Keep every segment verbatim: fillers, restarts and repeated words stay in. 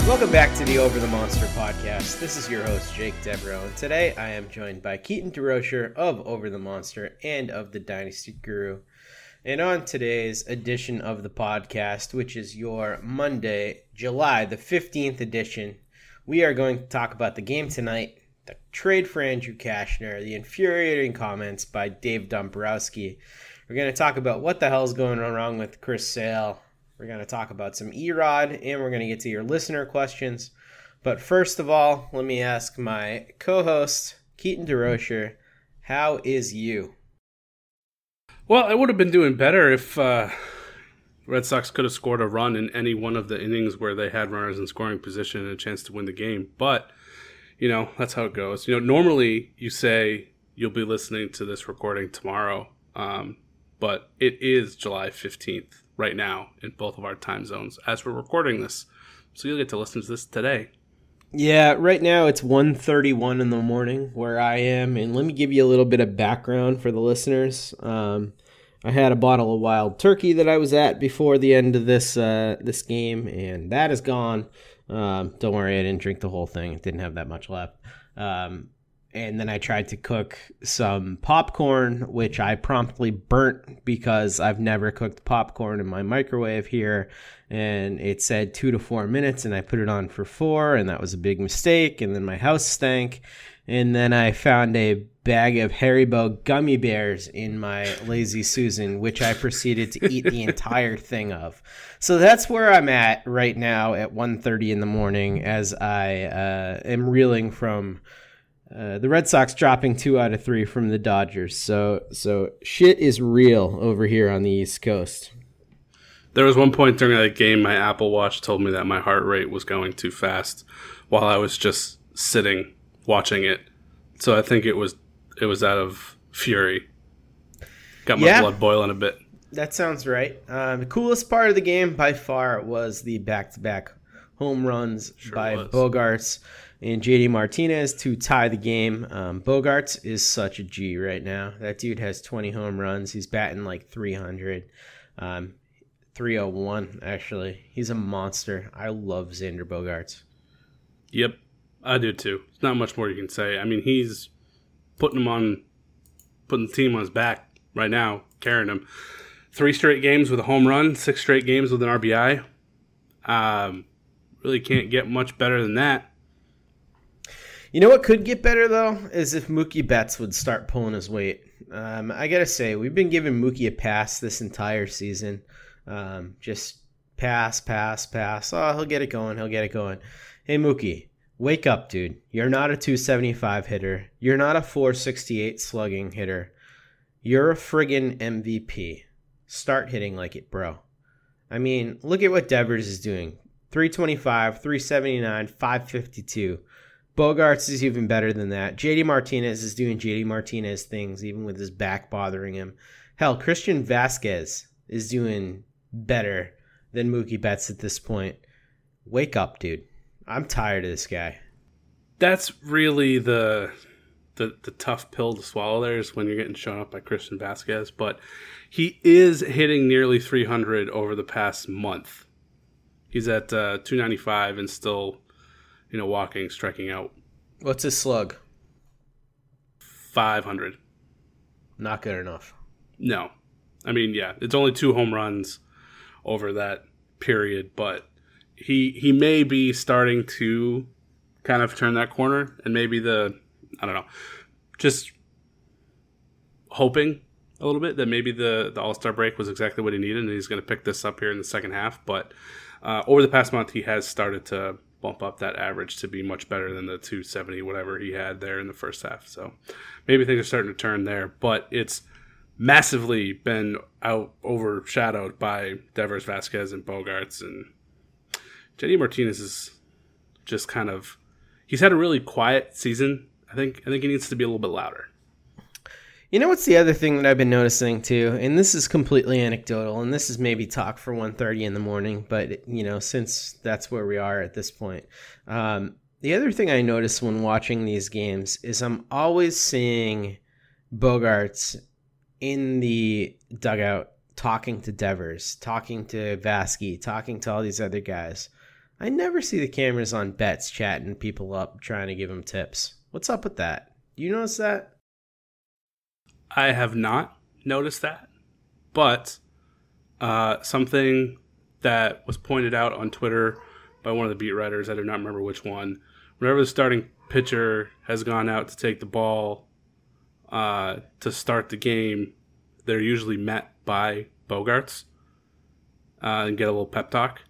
Welcome back to the Over the Monster podcast. This is your host, Jake Devereaux, and today I am joined by Keaton DeRocher of Over the Monster and of the Dynasty Guru. And on today's edition of the podcast, which is your Monday, July the fifteenth edition, we are going to talk about the game tonight, the trade for Andrew Cashner, the infuriating comments by Dave Dombrowski. We're going to talk about what the hell's going wrong with Chris Sale. We're going to talk about some E-Rod, and we're going to get to your listener questions. But first of all, let me ask my co-host, Keaton DeRocher, how is you? Well, I would have been doing better if uh, Red Sox could have scored a run in any one of the innings where they had runners in scoring position and a chance to win the game. But, you know, that's how it goes. You know, normally you say you'll be listening to this recording tomorrow, um, but it is July fifteenth. Right now in both of our time zones as we're recording this. So you'll get to listen to this today. Yeah, right now it's one thirty-one in the morning where I am. And let me give you a little bit of background for the listeners. Um, I had a bottle of wild turkey that I was at before the end of this uh, this game, and that is gone. Um, don't worry, I didn't drink the whole thing. It didn't have that much left. Um, And then I tried to cook some popcorn, which I promptly burnt because I've never cooked popcorn in my microwave here. And it said two to four minutes, and I put it on for four, and that was a big mistake. And then my house stank. And then I found a bag of Haribo gummy bears in my Lazy Susan, which I proceeded to eat the entire thing of. So that's where I'm at right now at one thirty in the morning as I uh, am reeling from... Uh, the Red Sox dropping two out of three from the Dodgers. So so shit is real over here on the East Coast. There was one point during that game my Apple Watch told me that my heart rate was going too fast while I was just sitting watching it. So I think it was it was out of fury. Got my yeah, blood boiling a bit. That sounds right. Uh, the coolest part of the game by far was the back-to-back home runs sure by was. Bogaerts and J D Martinez to tie the game. Um, Bogaerts is such a G right now. That dude has twenty home runs. He's batting like three hundred. Um, three oh one, actually. He's a monster. I love Xander Bogaerts. Yep, I do too. There's not much more you can say. I mean, he's putting him on, putting the team on his back right now, carrying him. Three straight games with a home run, six straight games with an R B I. Um, really can't get much better than that. You know what could get better, though, is if Mookie Betts would start pulling his weight. Um, I got to say, we've been giving Mookie a pass this entire season. Um, just pass, pass, pass. Oh, he'll get it going. He'll get it going. Hey, Mookie, wake up, dude. You're not a two seventy-five hitter. You're not a four sixty-eight slugging hitter. You're a friggin' M V P. Start hitting like it, bro. I mean, look at what Devers is doing. three twenty-five, three seventy-nine, five fifty-two. Bogaerts is even better than that. J D Martinez is doing J D Martinez things, even with his back bothering him. Hell, Christian Vasquez is doing better than Mookie Betts at this point. Wake up, dude. I'm tired of this guy. That's really the the, the tough pill to swallow there is when you're getting shown up by Christian Vasquez. But he is hitting nearly three hundred over the past month. He's at uh, two ninety-five and still... You know, walking, striking out. What's his slug? five hundred. Not good enough. No. I mean, yeah, it's only two home runs over that period, but he he may be starting to kind of turn that corner, and maybe the, I don't know, just hoping a little bit that maybe the, the All-Star break was exactly what he needed, and he's going to pick this up here in the second half. But uh, over the past month, he has started to bump up that average to be much better than the two seventy, whatever he had there in the first half. So maybe things are starting to turn there, but it's massively been out overshadowed by Devers, Vasquez, and Bogaerts. And J D Martinez is just kind of, he's had a really quiet season. I think, I think he needs to be a little bit louder. You know what's the other thing that I've been noticing too, and this is completely anecdotal, and this is maybe talk for one thirty in the morning, but you know, since that's where we are at this point. Um, the other thing I notice when watching these games is I'm always seeing Bogaerts in the dugout talking to Devers, talking to Vasquez, talking to all these other guys. I never see the cameras on bets chatting people up, trying to give them tips. What's up with that? Do you notice that? I have not noticed that, but uh, something that was pointed out on Twitter by one of the beat writers, I do not remember which one, whenever the starting pitcher has gone out to take the ball uh, to start the game, they're usually met by Bogaerts uh, and get a little pep talk.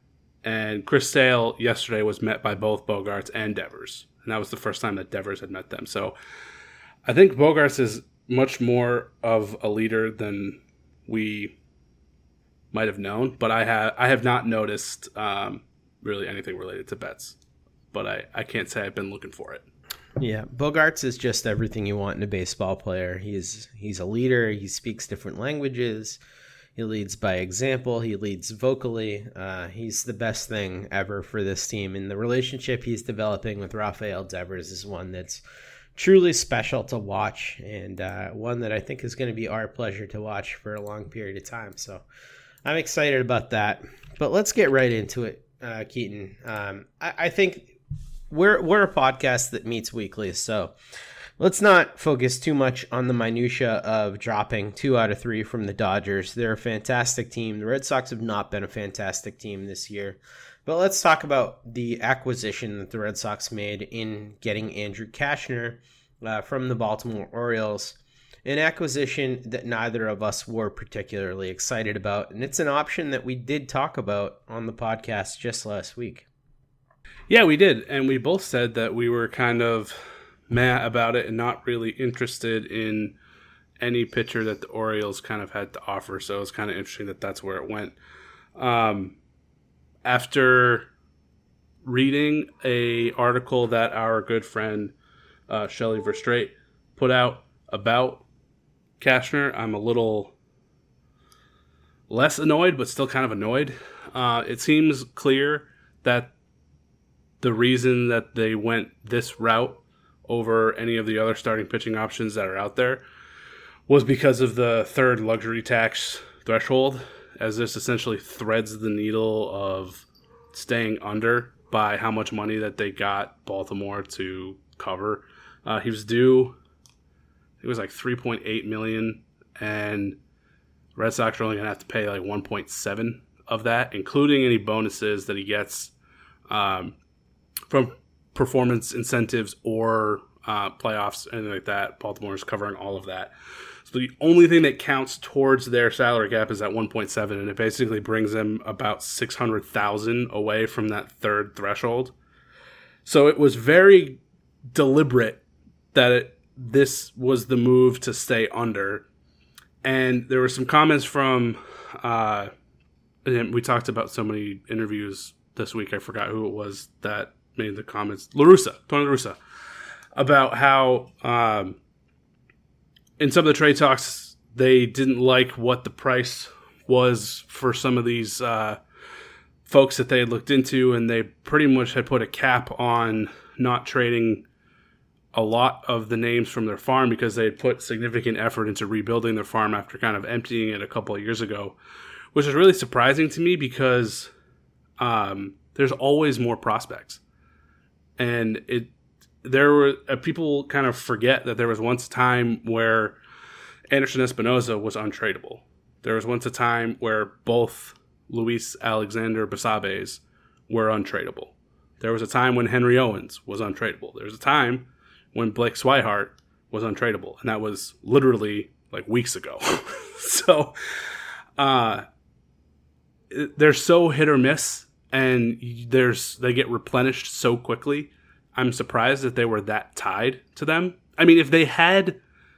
And Chris Sale yesterday was met by both Bogaerts and Devers, and that was the first time that Devers had met them. So I think Bogaerts is much more of a leader than we might have known, but I have I have not noticed um, really anything related to bets. But I, I can't say I've been looking for it. Yeah, Bogaerts is just everything you want in a baseball player. He's he's a leader. He speaks different languages. He leads by example. He leads vocally. Uh, he's the best thing ever for this team. And the relationship he's developing with Rafael Devers is one that's truly special to watch, and uh, one that I think is going to be our pleasure to watch for a long period of time. So I'm excited about that. But let's get right into it, uh, Keaton. Um, I, I think we're we're a podcast that meets weekly, so let's not focus too much on the minutia of dropping two out of three from the Dodgers. They're a fantastic team. The Red Sox have not been a fantastic team this year. But let's talk about the acquisition that the Red Sox made in getting Andrew Cashner uh, from the Baltimore Orioles. An acquisition that neither of us were particularly excited about. And it's an option that we did talk about on the podcast just last week. Yeah, we did. And we both said that we were kind of meh about it and not really interested in any pitcher that the Orioles kind of had to offer. So it was kind of interesting that that's where it went. Um, after reading a article that our good friend uh, Shelley Verstraete put out about Cashner, I'm a little less annoyed, but still kind of annoyed. Uh, it seems clear that the reason that they went this route over any of the other starting pitching options that are out there was because of the third luxury tax threshold, as this essentially threads the needle of staying under by how much money that they got Baltimore to cover. Uh, he was due, it was like three point eight million dollars, and Red Sox are only going to have to pay like one point seven of that, including any bonuses that he gets um, from performance incentives or uh, playoffs, anything like that. Baltimore is covering all of that. So the only thing that counts towards their salary cap is that one point seven, and it basically brings them about six hundred thousand dollars away from that third threshold. So it was very deliberate that it, this was the move to stay under. And there were some comments from, uh, and we talked about so many interviews this week, I forgot who it was that made the comments. La Russa, Tony La Russa, about how um, in some of the trade talks, they didn't like what the price was for some of these uh, folks that they had looked into, and they pretty much had put a cap on not trading a lot of the names from their farm because they had put significant effort into rebuilding their farm after kind of emptying it a couple of years ago, which is really surprising to me because um, there's always more prospects. And it there were uh, people kind of forget that there was once a time where Anderson Espinoza was untradeable. There was once a time where both Luis Alexander Basabe were untradeable. There was a time when Henry Owens was untradeable. There was a time when Blake Swihart was untradeable, and that was literally like weeks ago. so uh, they're so hit or miss, and there's they get replenished so quickly. I'm surprised that they were that tied to them. I mean, if they had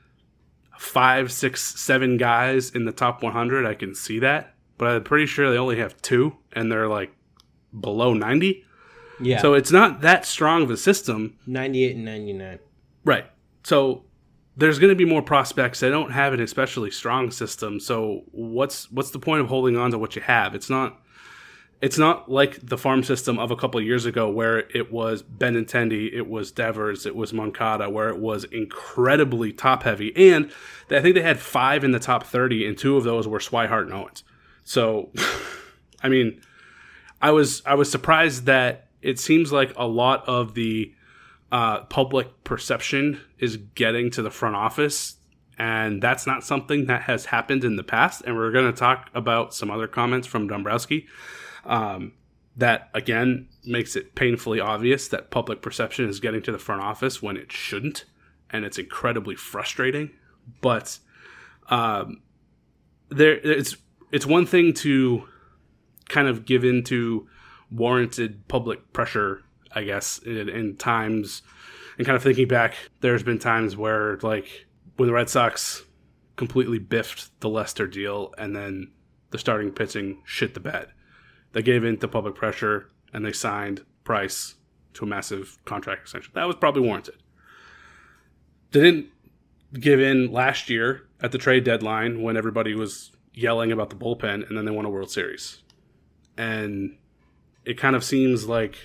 five, six, seven guys in the top one hundred, I can see that. But I'm pretty sure they only have two, and they're like below ninety. Yeah. So it's not that strong of a system. ninety-eight and ninety-nine. Right. So there's going to be more prospects. They don't have an especially strong system. So what's what's the point of holding on to what you have? It's not it's not like the farm system of a couple of years ago where it was Benintendi, it was Devers, it was Moncada, where it was incredibly top heavy. And I think they had five in the top thirty, and two of those were Swihart and Owens. So, I mean, I was I was surprised that it seems like a lot of the uh, public perception is getting to the front office, and that's not something that has happened in the past. And we're going to talk about some other comments from Dombrowski um, that, again, makes it painfully obvious that public perception is getting to the front office when it shouldn't, and it's incredibly frustrating. But um, there, it's it's one thing to kind of give into warranted public pressure, I guess, in, in times, and kind of thinking back, there's been times where, like, when the Red Sox completely biffed the Lester deal and then the starting pitching shit the bed. They gave in to public pressure and they signed Price to a massive contract extension. That was probably warranted. They didn't give in last year at the trade deadline when everybody was yelling about the bullpen, and then they won a World Series. And it kind of seems like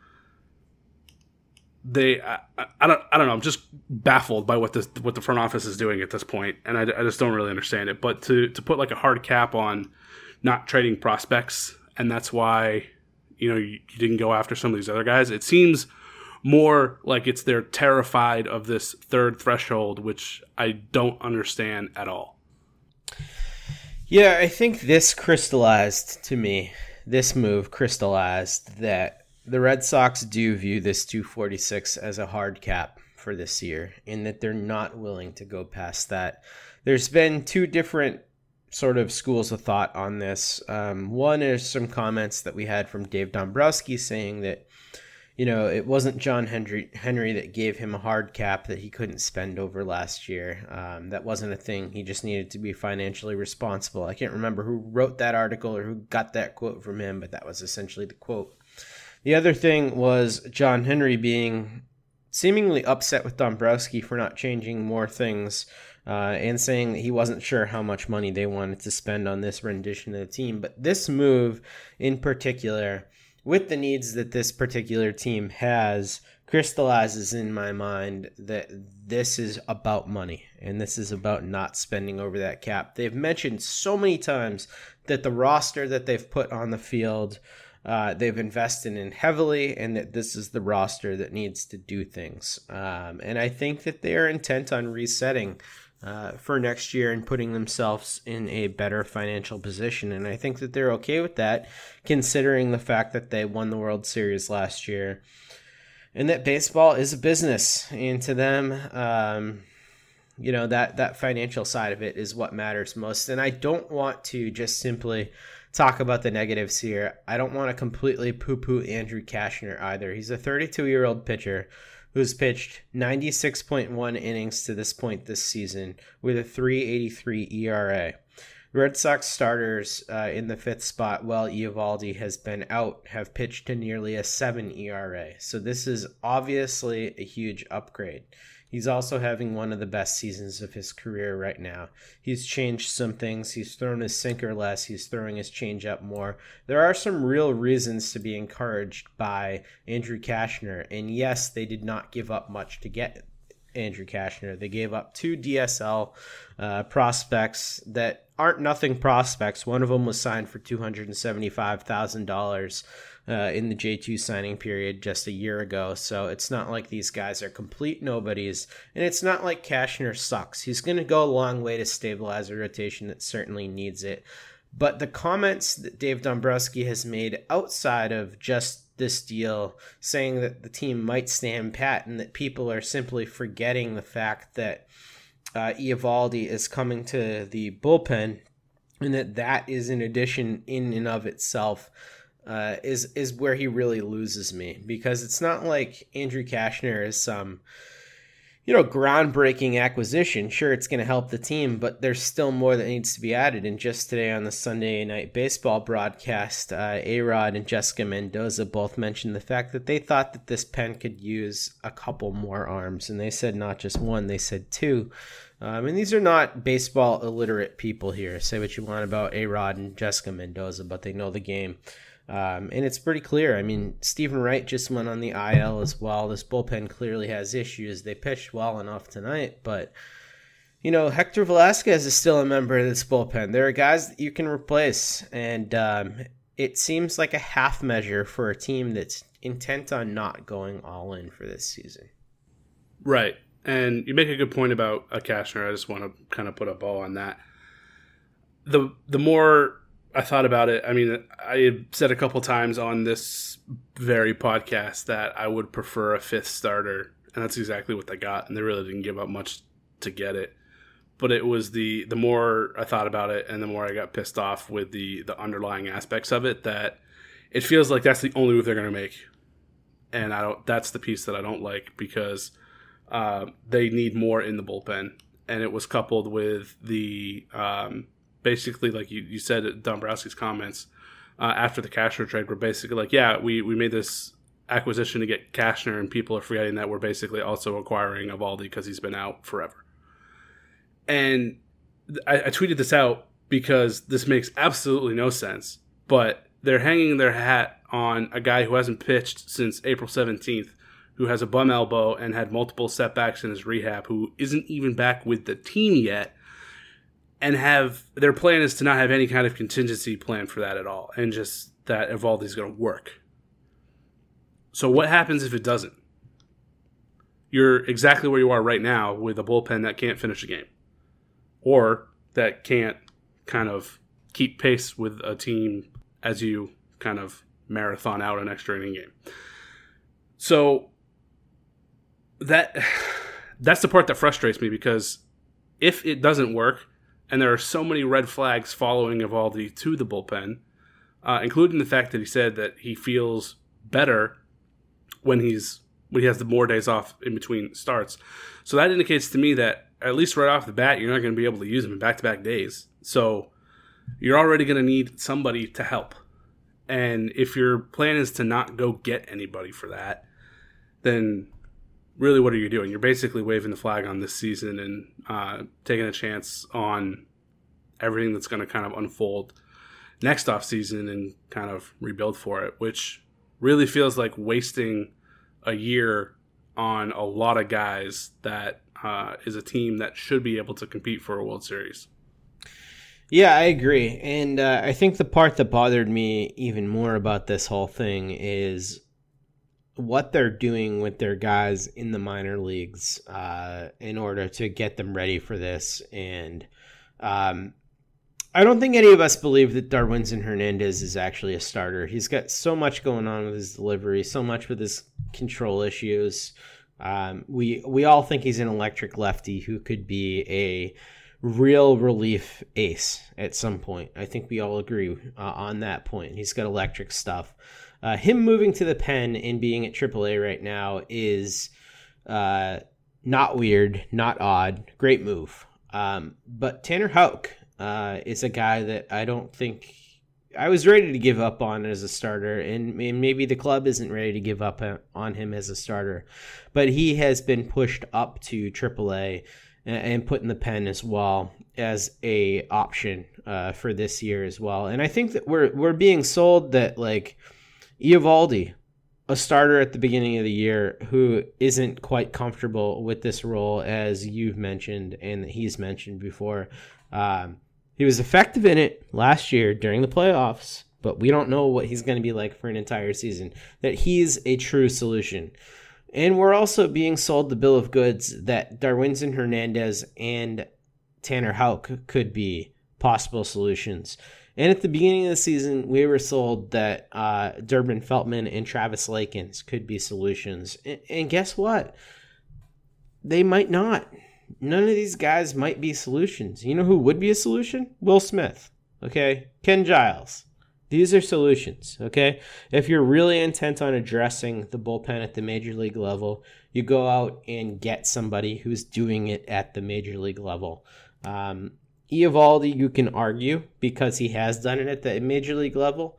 they, I, I don't, I don't know. I'm just baffled by what this, what the front office is doing at this point, and I, I just don't really understand it. But to to put like a hard cap on not trading prospects, and that's why, you know, you, you didn't go after some of these other guys. It seems more like it's they're terrified of this third threshold, which I don't understand at all. Yeah, I think this crystallized to me. This move crystallized that the Red Sox do view this two forty-six as a hard cap for this year, in that they're not willing to go past that. There's been two different sort of schools of thought on this. Um, one is some comments that we had from Dave Dombrowski saying that, you know, it wasn't John Henry, Henry that gave him a hard cap that he couldn't spend over last year. Um, that wasn't a thing. He just needed to be financially responsible. I can't remember who wrote that article or who got that quote from him, but that was essentially the quote. The other thing was John Henry being seemingly upset with Dombrowski for not changing more things uh, and saying that he wasn't sure how much money they wanted to spend on this rendition of the team. But this move in particular, with the needs that this particular team has, crystallizes in my mind that this is about money, and this is about not spending over that cap. They've mentioned so many times that the roster that they've put on the field, uh, they've invested in heavily, and that this is the roster that needs to do things. Um, and I think that they are intent on resetting Uh, for next year and putting themselves in a better financial position. And I think that they're okay with that, considering the fact that they won the World Series last year and that baseball is a business. And to them, um, you know, that, that financial side of it is what matters most. And I don't want to just simply talk about the negatives here. I don't want to completely poo-poo Andrew Cashner either. He's a thirty-two-year-old pitcher who's pitched ninety-six point one innings to this point this season with a three eighty-three E R A. Red Sox starters uh, in the fifth spot, while Eovaldi has been out, have pitched to nearly a seven E R A. So this is obviously a huge upgrade. He's also having one of the best seasons of his career right now. He's changed some things. He's thrown his sinker less. He's throwing his changeup more. There are some real reasons to be encouraged by Andrew Cashner. And yes, they did not give up much to get Andrew Cashner. They gave up two D S L uh, prospects that aren't nothing prospects. One of them was signed for two hundred seventy-five thousand dollars uh, in the J two signing period just a year ago. So it's not like these guys are complete nobodies. And it's not like Cashner sucks. He's going to go a long way to stabilize a rotation that certainly needs it. But the comments that Dave Dombrowski has made outside of just this deal, saying that the team might stand pat and that people are simply forgetting the fact that uh, Eovaldi is coming to the bullpen, and that that is an addition in and of itself, uh, is is where he really loses me. Because it's not like Andrew Cashner is some, you know, groundbreaking acquisition. Sure, it's going to help the team, but there's still more that needs to be added. And just today on the Sunday Night Baseball broadcast, uh, A-Rod and Jessica Mendoza both mentioned the fact that they thought that this pen could use a couple more arms. And they said not just one, they said two. Um, and these are not baseball illiterate people here. Say what you want about A-Rod and Jessica Mendoza, but they know the game. Um, and it's pretty clear. I mean, Stephen Wright just went on the I L as well. This bullpen clearly has issues. They pitched well enough tonight, but, you know, Hector Velasquez is still a member of this bullpen. There are guys that you can replace. And um, it seems like a half measure for a team that's intent on not going all in for this season. Right. And you make a good point about a Cashner. I just want to kind of put a bow on that. The the more I thought about it, I mean, I had said a couple times on this very podcast that I would prefer a fifth starter, and that's exactly what they got, and they really didn't give up much to get it. But it was the the more I thought about it and the more I got pissed off with the, the underlying aspects of it, that it feels like that's the only move they're going to make. And I don't. That's the piece that I don't like, because uh, they need more in the bullpen. And it was coupled with the, um, basically, like you, you said at Dombrowski's comments, uh, after the Cashner trade, were basically like, yeah, we, we made this acquisition to get Cashner, and people are forgetting that we're basically also acquiring Eovaldi because he's been out forever. And I, I tweeted this out because this makes absolutely no sense, but they're hanging their hat on a guy who hasn't pitched since April seventeenth, who has a bum elbow and had multiple setbacks in his rehab, who isn't even back with the team yet, and have their plan is to not have any kind of contingency plan for that at all, and just that Eovaldi's going to work. So what happens if it doesn't? You're exactly where you are right now with a bullpen that can't finish a game, or that can't kind of keep pace with a team as you kind of marathon out an extra inning game. So that that's the part that frustrates me, because if it doesn't work, and there are so many red flags following Eovaldi to the bullpen, uh, including the fact that he said that he feels better when he's when he has the more days off in between starts. So that indicates to me that at least right off the bat, you're not going to be able to use him in back-to-back days. So you're already going to need somebody to help. And if your plan is to not go get anybody for that, then really what are you doing? You're basically waving the flag on this season and uh, taking a chance on everything that's going to kind of unfold next offseason and kind of rebuild for it, which really feels like wasting a year on a lot of guys that uh, is a team that should be able to compete for a World Series. Yeah, I agree. And uh, I think the part that bothered me even more about this whole thing is what they're doing with their guys in the minor leagues uh, in order to get them ready for this. And um, I don't think any of us believe that Darwinzon Hernandez is actually a starter. He's got so much going on with his delivery, so much with his control issues. Um, we we all think he's an electric lefty who could be a real relief ace at some point. I think we all agree uh, on that point. He's got electric stuff. Uh, him moving to the pen and being at triple A right now is uh, not weird, not odd. Great move. Um, but Tanner Houck uh, is a guy that I don't think I was ready to give up on as a starter, and maybe the club isn't ready to give up on him as a starter. But he has been pushed up to triple A and put in the pen as well as a option uh, for this year as well. And I think that we're we're being sold that, like, Eovaldi, a starter at the beginning of the year who isn't quite comfortable with this role, as you've mentioned and that he's mentioned before. Um, he was effective in it last year during the playoffs, but we don't know what he's going to be like for an entire season, that he's a true solution. And we're also being sold the bill of goods that Darwinzon Hernandez and Tanner Houck could be possible solutions. And at the beginning of the season, we were sold that uh, Durbin Feltman and Travis Lakins could be solutions. And, and guess what? They might not. None of these guys might be solutions. You know who would be a solution? Will Smith. Okay? Ken Giles. These are solutions, okay? If you're really intent on addressing the bullpen at the major league level, you go out and get somebody who's doing it at the major league level. Um, Eovaldi, you can argue, because he has done it at the major league level.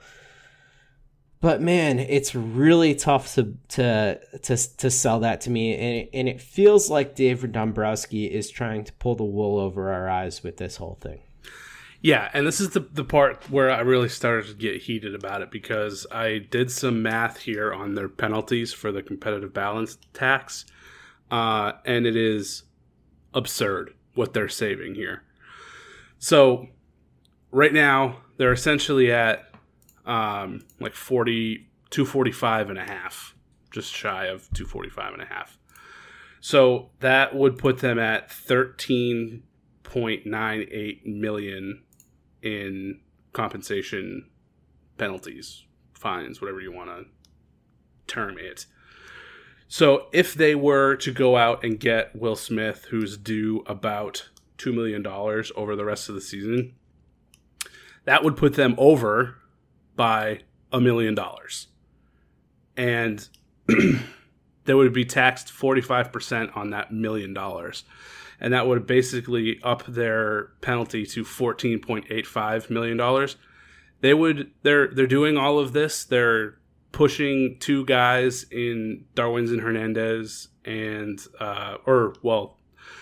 But man, it's really tough to to to, to sell that to me, and it, and it feels like David Dombrowski is trying to pull the wool over our eyes with this whole thing. Yeah, and this is the the part where I really started to get heated about it, because I did some math here on their penalties for the competitive balance tax, uh, and it is absurd what they're saving here. So right now, they're essentially at um, like forty, two forty-five and a half, just shy of two forty-five and a half. So that would put them at thirteen point nine eight million in compensation, penalties, fines, whatever you want to term it. So if they were to go out and get Will Smith, who's due about two million dollars over the rest of the season, that would put them over by a million dollars. And they would be taxed forty-five percent on that million dollars. And that would basically up their penalty to fourteen point eight five million dollars. They would they're they're doing all of this. They're pushing two guys in Darwinzon Hernandez and uh, or well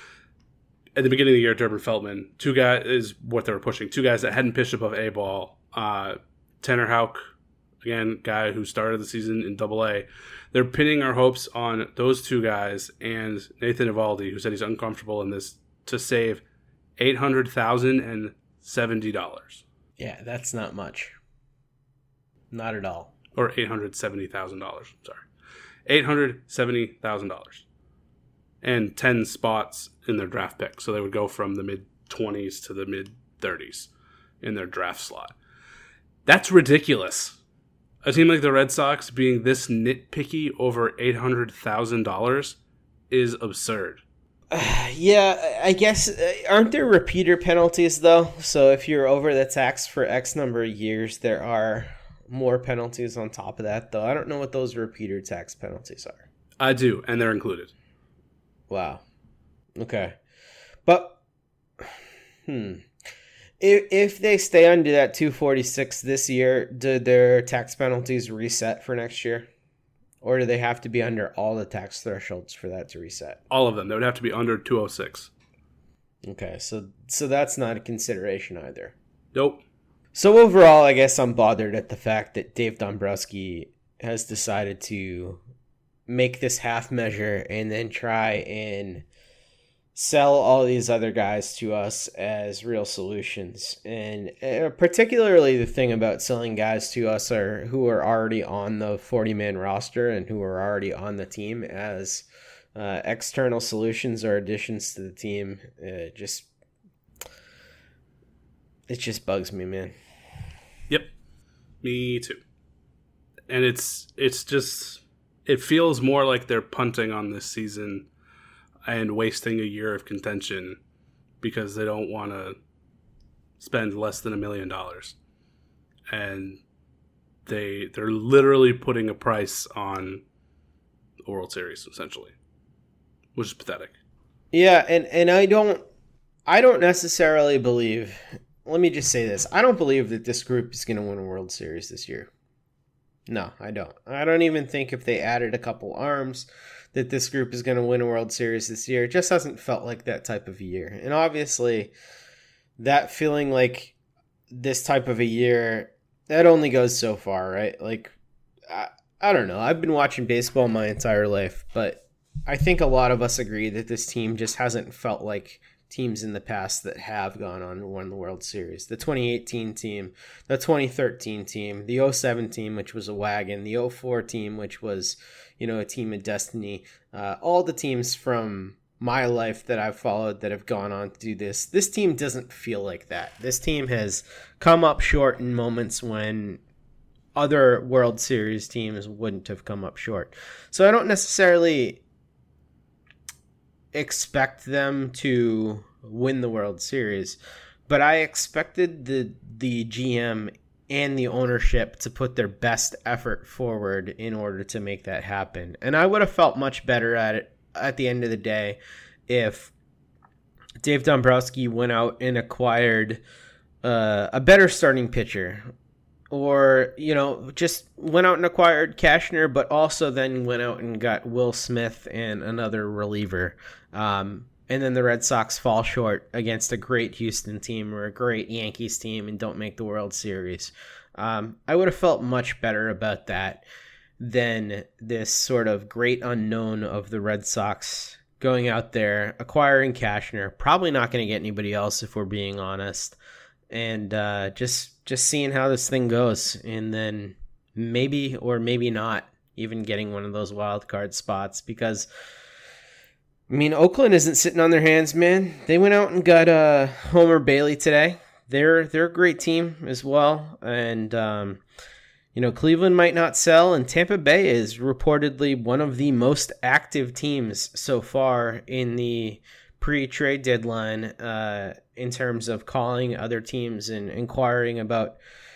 at the beginning of the year, Durbin Feltman. Two guys is what they were pushing. Two guys that hadn't pitched above A ball. Uh, Tanner Houck, again, guy who started the season in Double A. They're pinning our hopes on those two guys and Nathan Eovaldi, who said he's uncomfortable in this, to save eight hundred thousand seventy dollars. Yeah, that's not much. Not at all. Or eight hundred seventy thousand dollars. Sorry. eight hundred seventy thousand dollars. And ten spots in their draft pick. So they would go from the mid-twenties to the mid-thirties in their draft slot. That's ridiculous. A team like the Red Sox being this nitpicky over eight hundred thousand dollars is absurd. Uh, yeah, I guess, uh, aren't there repeater penalties, though? So if you're over the tax for X number of years, there are more penalties on top of that, though. I don't know what those repeater tax penalties are. I do, and they're included. Wow. Okay. But, hmm. If, if they stay under that two forty-six this year, do their tax penalties reset for next year? Or do they have to be under all the tax thresholds for that to reset? All of them. They would have to be under two oh six. Okay, so so that's not a consideration either. Nope. So overall, I guess I'm bothered at the fact that Dave Dombrowski has decided to make this half measure and then try and sell all these other guys to us as real solutions. And uh, particularly the thing about selling guys to us are who are already on the forty-man roster and who are already on the team as uh, external solutions or additions to the team. Uh, just it just bugs me, man. Yep. Me too. And it's it's just it feels more like they're punting on this season and wasting a year of contention because they don't want to spend less than a million dollars. And they they're literally putting a price on the World Series, essentially. Which is pathetic. Yeah, and, and I don't I don't necessarily believe, let me just say this. I don't believe that this group is going to win a World Series this year. No, I don't. I don't even think if they added a couple arms that this group is going to win a World Series this year. It just hasn't felt like that type of a year. And obviously, that feeling like this type of a year, that only goes so far, right? Like, I, I don't know. I've been watching baseball my entire life, but I think a lot of us agree that this team just hasn't felt like teams in the past that have gone on and won the World Series. The twenty eighteen team, the twenty thirteen team, the oh seven team, which was a wagon, the oh four team, which was, you know, a team of destiny. Uh, all the teams from my life that I've followed that have gone on to do this. This team doesn't feel like that. This team has come up short in moments when other World Series teams wouldn't have come up short. So I don't necessarily expect them to win the World Series, but I expected the the G M and the ownership to put their best effort forward in order to make that happen. And I would have felt much better at it at the end of the day if Dave Dombrowski went out and acquired uh, a better starting pitcher, or, you know, just went out and acquired Cashner, but also then went out and got Will Smith and another reliever. Um, and then the Red Sox fall short against a great Houston team or a great Yankees team and don't make the World Series. Um, I would have felt much better about that than this sort of great unknown of the Red Sox going out there, acquiring Cashner, probably not going to get anybody else if we're being honest, and uh, just just seeing how this thing goes, and then maybe or maybe not even getting one of those wild card spots, because I mean, Oakland isn't sitting on their hands, man. They went out and got uh, Homer Bailey today. They're they're a great team as well, and um, you know, Cleveland might not sell, and Tampa Bay is reportedly one of the most active teams so far in the pre-trade deadline uh, in terms of calling other teams and inquiring about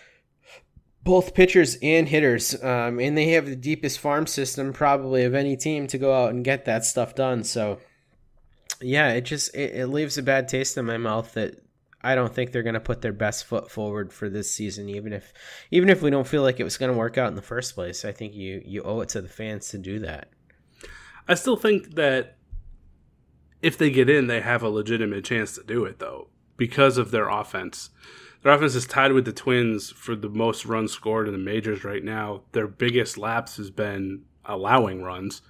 both pitchers and hitters, um, and they have the deepest farm system probably of any team to go out and get that stuff done. So, yeah, it just it, it leaves a bad taste in my mouth that I don't think they're going to put their best foot forward for this season, even if even if we don't feel like it was going to work out in the first place. I think you you owe it to the fans to do that. I still think that if they get in, they have a legitimate chance to do it, though, because of their offense. Their offense is tied with the Twins for the most runs scored in the majors right now. Their biggest lapse has been allowing runs.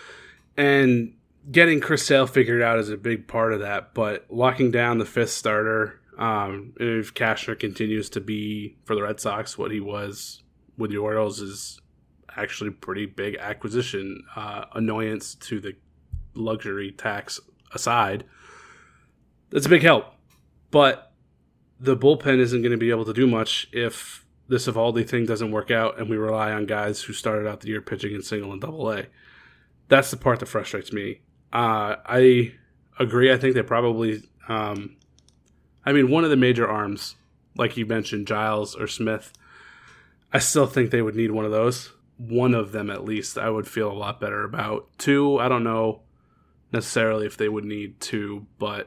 And getting Chris Sale figured out is a big part of that. But locking down the fifth starter, um, if Cashner continues to be, for the Red Sox, what he was with the Orioles, is actually pretty big acquisition. Uh, annoyance to the luxury tax aside, that's a big help. But the bullpen isn't going to be able to do much if this Eovaldi thing doesn't work out and we rely on guys who started out the year pitching in single and double A. That's the part that frustrates me. Uh, I agree. I think they probably, um, I mean, one of the major arms, like you mentioned, Giles or Smith, I still think they would need one of those. One of them, at least, I would feel a lot better about. Two, I don't know necessarily if they would need two, but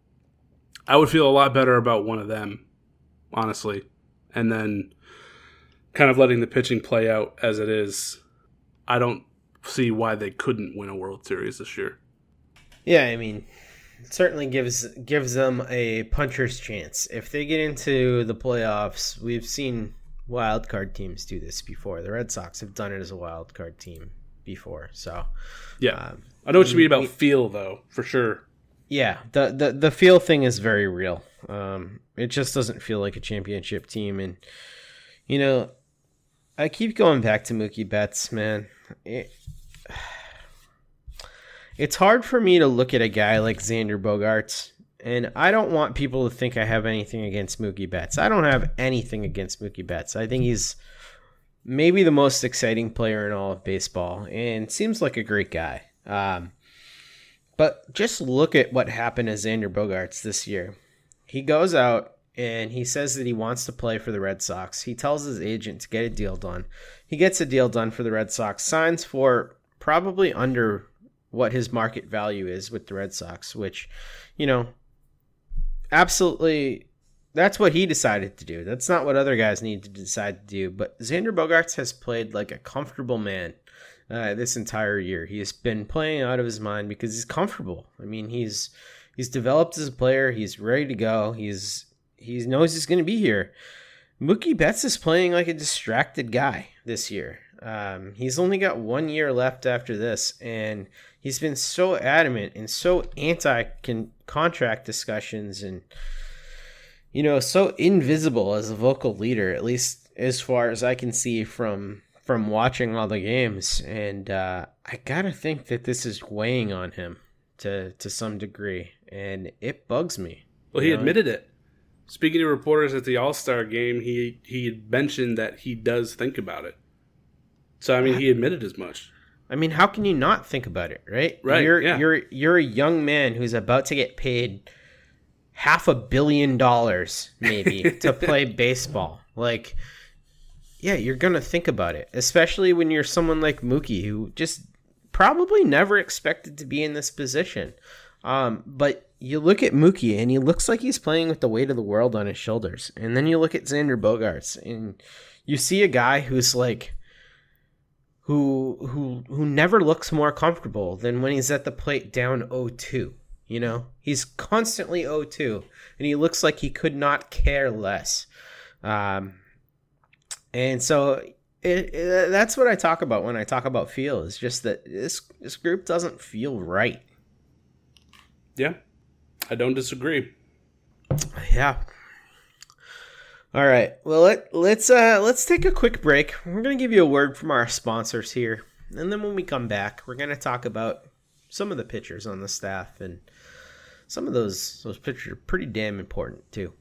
I would feel a lot better about one of them, honestly. And then kind of letting the pitching play out as it is. I don't see why they couldn't win a World Series this year. Yeah, I mean, it certainly gives gives them a puncher's chance. If they get into the playoffs, we've seen wild card teams do this before. The Red Sox have done it as a wild card team before. So yeah, um, I know what you mean about we, feel, though, for sure. Yeah, the, the the feel thing is very real. Um, it just doesn't feel like a championship team. And, you know, I keep going back to Mookie Betts, man. It, it's hard for me to look at a guy like Xander Bogaerts, and I don't want people to think I have anything against Mookie Betts. I don't have anything against Mookie Betts. I think he's maybe the most exciting player in all of baseball and seems like a great guy. Um But just look at what happened to Xander Bogaerts this year. He goes out and he says that he wants to play for the Red Sox. He tells his agent to get a deal done. He gets a deal done for the Red Sox, signs for probably under what his market value is with the Red Sox, which, you know, absolutely, that's what he decided to do. That's not what other guys need to decide to do. But Xander Bogaerts has played like a comfortable man Uh, this entire year. He has been playing out of his mind because he's comfortable. I mean, he's he's developed as a player. He's ready to go. He's he knows he's going to be here. Mookie Betts is playing like a distracted guy this year. Um, he's only got one year left after this, and he's been so adamant and so anti-contract discussions and, you know, so invisible as a vocal leader, at least as far as I can see from from watching all the games. And uh, I gotta think that this is weighing on him to to some degree, and it bugs me. Well, he know? admitted it. Speaking to reporters at the All-Star game, he he had mentioned that he does think about it. So, I mean, he admitted as much. I mean, how can you not think about it, right? Right, You're, yeah. you're, you're a young man who's about to get paid half a billion dollars, maybe, to play baseball. Like, yeah, you're going to think about it, especially when you're someone like Mookie, who just probably never expected to be in this position. Um, but you look at Mookie, and he looks like he's playing with the weight of the world on his shoulders. And then you look at Xander Bogaerts, and you see a guy who's like, who who who never looks more comfortable than when he's at the plate down oh two. You know, he's constantly oh two, and he looks like he could not care less. Um, and so it, it, that's what I talk about when I talk about feel, is just that this this group doesn't feel right. Yeah, I don't disagree. Yeah. All right. Well, let, let's uh, let's take a quick break. We're going to give you a word from our sponsors here. And then when we come back, we're going to talk about some of the pitchers on the staff. And some of those, those pitchers are pretty damn important, too.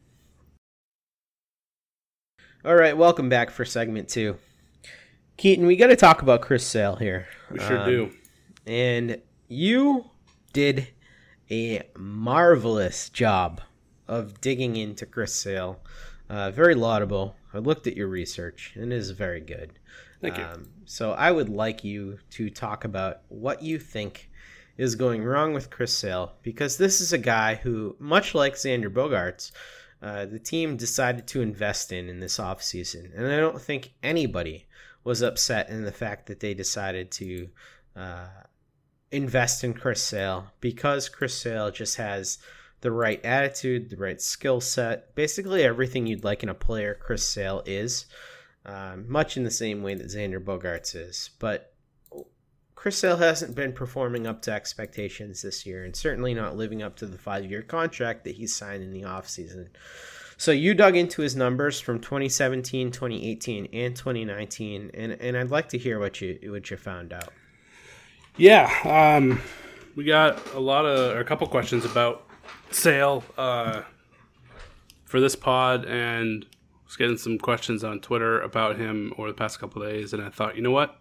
All right. Welcome back for segment two. Keaton, we got to talk about Chris Sale here. We sure um, do. And you did a marvelous job of digging into Chris Sale. Uh, very laudable. I looked at your research, and it is very good. Thank you. Um, so I would like you to talk about what you think is going wrong with Chris Sale, because this is a guy who, much like Xander Bogaerts, uh, the team decided to invest in in this offseason. And I don't think anybody was upset in the fact that they decided to uh, invest in Chris Sale, because Chris Sale just has the right attitude, the right skill set, basically everything you'd like in a player. Chris Sale is, um, much in the same way that Xander Bogaerts is. But Chris Sale hasn't been performing up to expectations this year, and certainly not living up to the five-year contract that he signed in the offseason. So you dug into his numbers from twenty seventeen, twenty eighteen, and twenty nineteen, and, and I'd like to hear what you what you found out. Yeah, um, we got a lot of, or a couple questions about Sale uh, for this pod, and was getting some questions on Twitter about him over the past couple of days, and I thought, you know what?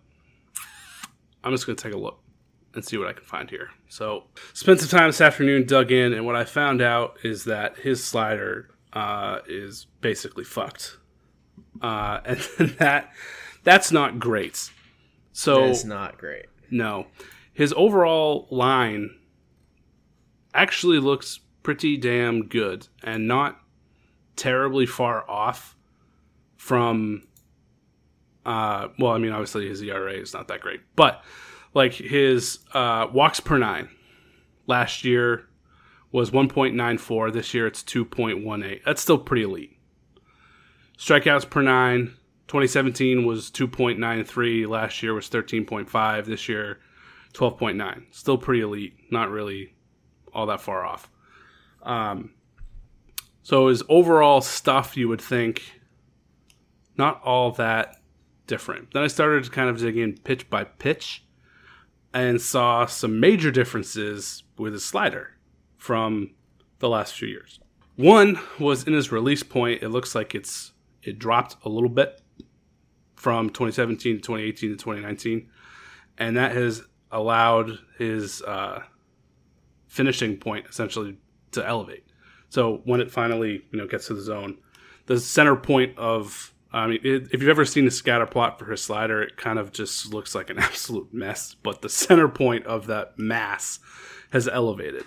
I'm just going to take a look and see what I can find here. So, spent some time this afternoon, dug in, and what I found out is that his slider uh, is basically fucked, uh, and that that's not great. So That's not great. No, his overall line actually looks pretty damn good and not terribly far off from uh well I mean obviously his E R A is not that great, but like his uh walks per nine last year was one point nine four. This year it's two point one eight. That's still pretty elite. Strikeouts per nine, twenty seventeen was two point nine three, last year was thirteen point five, this year twelve point nine. Still pretty elite, not really all that far off. Um, so his overall stuff, you would think, not all that different. Then I started to kind of dig in pitch by pitch and saw some major differences with his slider from the last few years. One was in his release point. It looks like it's it dropped a little bit from twenty seventeen to twenty eighteen to twenty nineteen, and that has allowed his uh, finishing point essentially to elevate. So when it finally, you know, gets to the zone, the center point of, I mean, it, if you've ever seen a scatter plot for his slider, it kind of just looks like an absolute mess. But the center point of that mass has elevated,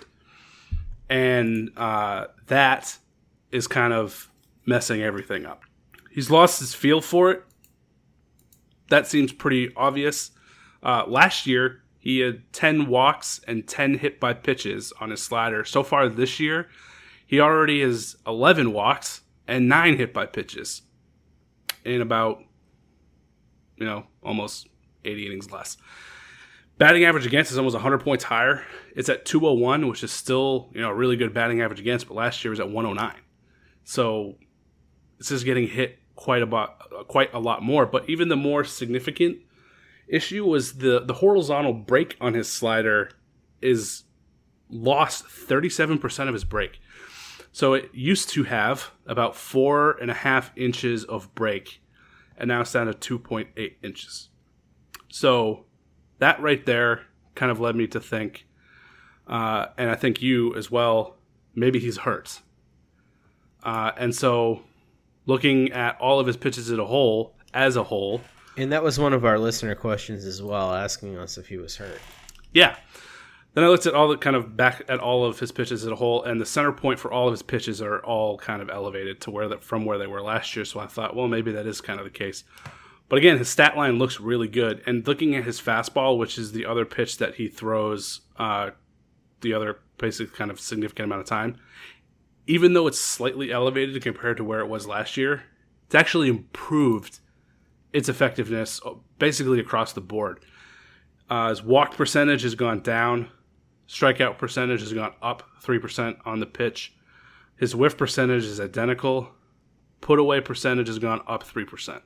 and uh, that is kind of messing everything up. He's lost his feel for it. That seems pretty obvious. Uh, last year, he had ten walks and ten hit by pitches on his slider. So far this year, he already has eleven walks and nine hit by pitches in about, you know, almost eighty innings less. Batting average against is almost one hundred points higher. It's at two oh one, which is still, you know, a really good batting average against, but last year was at one oh nine. So this is getting hit quite a lot, quite a lot more. But even the more significant issue was the, the horizontal break on his slider is lost thirty-seven percent of his break. So it used to have about four and a half inches of break, and now it's down to two point eight inches. So that right there kind of led me to think, uh, and I think you as well, maybe he's hurt. Uh, and so looking at all of his pitches as a whole, as a whole, and that was one of our listener questions as well, asking us if he was hurt. Yeah. Then I looked at all the kind of back at all of his pitches as a whole, and the center point for all of his pitches are all kind of elevated to where that from where they were last year. So I thought, well, maybe that is kind of the case. But again, his stat line looks really good. And looking at his fastball, which is the other pitch that he throws, uh, the other basically kind of significant amount of time, even though it's slightly elevated compared to where it was last year, it's actually improved its effectiveness basically across the board. Uh, his walk percentage has gone down. Strikeout percentage has gone up three percent on the pitch. His whiff percentage is identical. put away percentage has gone up three percent.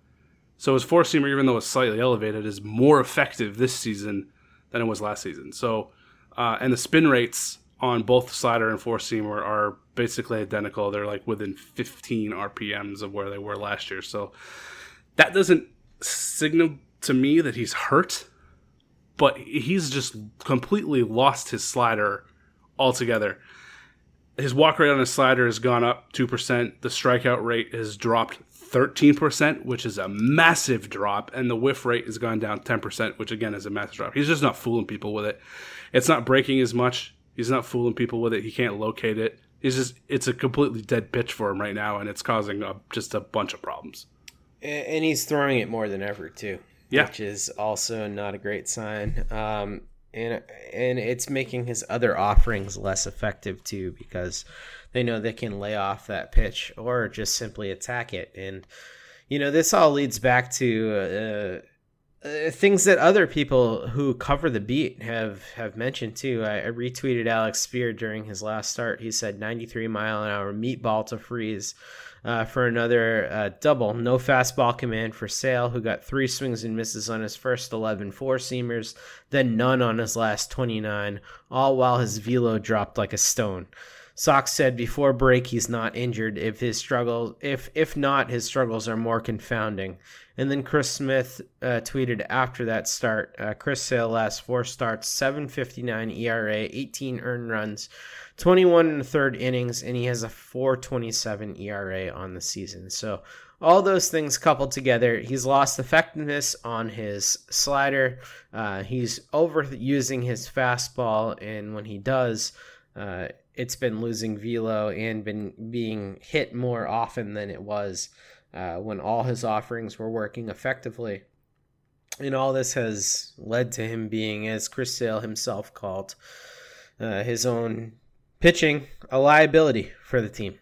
So his four seamer, even though it's slightly elevated, is more effective this season than it was last season. So, uh, and the spin rates on both slider and four seamer are basically identical. They're like within fifteen R P Ms of where they were last year. So that doesn't signal to me that he's hurt, but he's just completely lost his slider altogether. His walk rate on his slider has gone up two percent. The strikeout rate has dropped thirteen percent, which is a massive drop. And the whiff rate has gone down ten percent, which again is a massive drop. He's just not fooling people with it. It's not breaking as much. He's not fooling people with it. He can't locate it. He's just, it's a completely dead pitch for him right now, and it's causing a, just a bunch of problems. And he's throwing it more than ever, too. Yeah. Which is also not a great sign. Um, and and it's making his other offerings less effective, too, because they know they can lay off that pitch or just simply attack it. And, you know, this all leads back to uh, uh, things that other people who cover the beat have, have mentioned, too. I, I retweeted Alex Spear during his last start. He said ninety-three mile an hour meatball to Freeze. Uh, for another uh, double. No fastball command for Sale, who got three swings and misses on his first eleven four-seamers, then none on his last twenty-nine, all while his velo dropped like a stone. Sox said before break he's not injured. If his struggles, if if not, his struggles are more confounding. And then Chris Smith uh, tweeted after that start, uh, Chris Sale last four starts, seven fifty-nine E R A, eighteen earned runs, twenty-one and a third innings, and he has a four twenty-seven E R A on the season. So all those things coupled together, he's lost effectiveness on his slider. Uh, he's overusing his fastball, and when he does, uh, it's been losing velo and been being hit more often than it was uh, when all his offerings were working effectively. And all this has led to him being, as Chris Sale himself called, uh, his own pitching a liability for the team.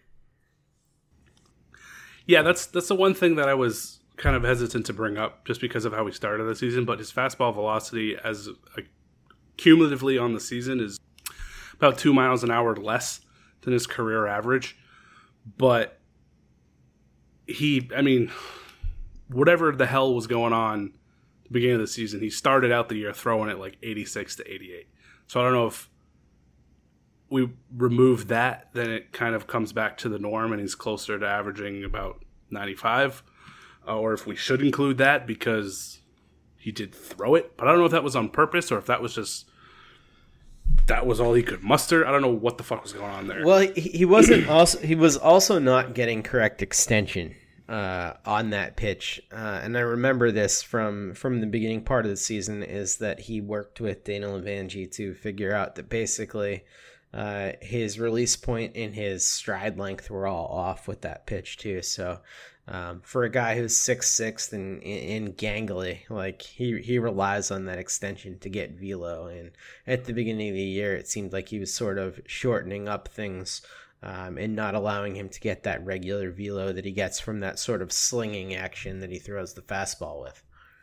Yeah, that's that's the one thing that I was kind of hesitant to bring up just because of how we started the season, but his fastball velocity as a, cumulatively on the season is about two miles an hour less than his career average. But he, I mean, whatever the hell was going on at the beginning of the season, he started out the year throwing it like eighty-six to eighty-eight. So I don't know if we remove that, then it kind of comes back to the norm and he's closer to averaging about ninety-five. Uh, or if we should include that because he did throw it. But I don't know if that was on purpose or if that was just... that was all he could muster. I don't know what the fuck was going on there. Well, he, he wasn't also he was also not getting correct extension uh, on that pitch, uh, and I remember this from from the beginning part of the season is that he worked with Dana Levangie to figure out that basically uh, his release point and his stride length were all off with that pitch too. So. Um, for a guy who's six six and, and gangly, like he, he relies on that extension to get velo. And at the beginning of the year, it seemed like he was sort of shortening up things um, and not allowing him to get that regular velo that he gets from that sort of slinging action that he throws the fastball with.